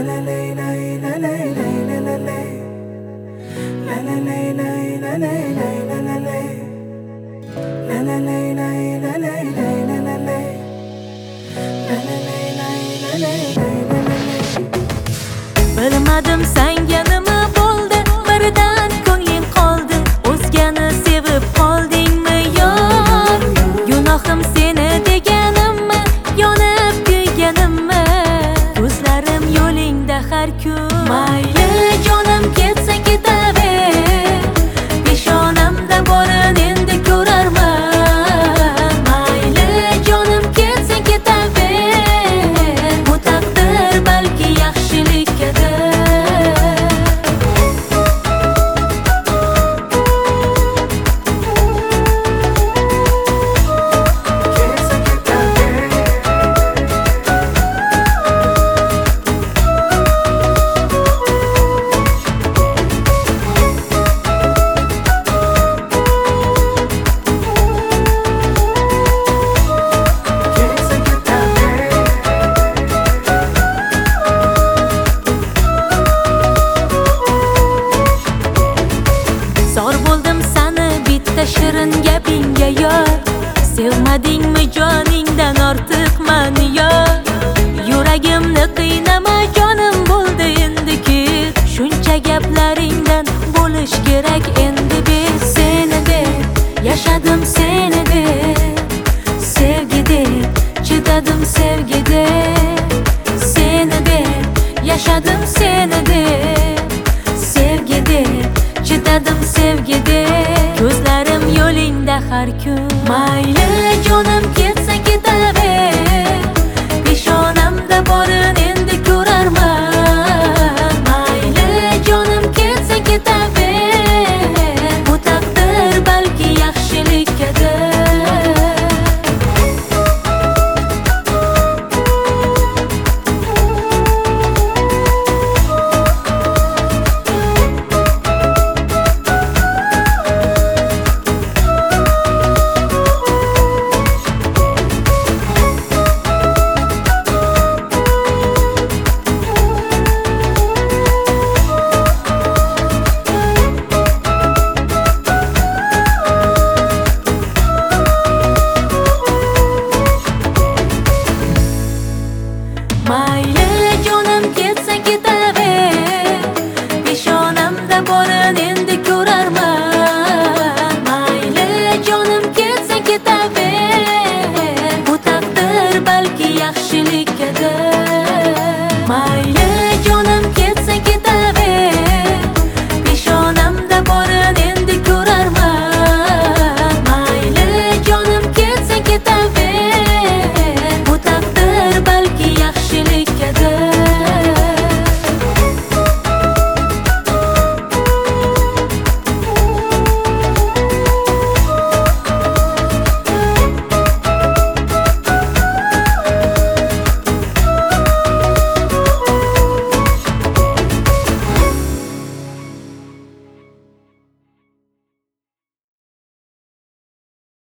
Bilmadim senga nima bo'ldi, birdan ko'nglim qoldi. O'zgani sevib qoldingmi yor? Gunohim seni deganimmi, yonib kuyganimmi? Ko'zlarim yo'lingda har kun. Mayli jonim ketsa ketaver, peshonamda borin endi ko'rarman. Mayli jonim ketsa ketaver, bu taqdir balki yaxshilikkadir. Zor bo'ldim seni bitta shirin gapingga yor. Sevmadingmi joningdan ortiq meni yor? Yuragimni qiynama jonim bo'ldi endi ket. Shuncha gaplaringdan bo'lish kerak endi biz. Seni deb yashadim, seni deb sevgi deb chidadim, sevgi deb seni deb yashadim, seni deb sevgi deb chidadim, sevgide. Ko'zlarim yo'lingda har kun. Mayli jonim ketsa ketaver, peshonamda borin endi ko'rarman. Mayli jonim ketsa ketaver, bu taqdir balki yaxshilikkadir. Mayli jonim ketsa ketaver.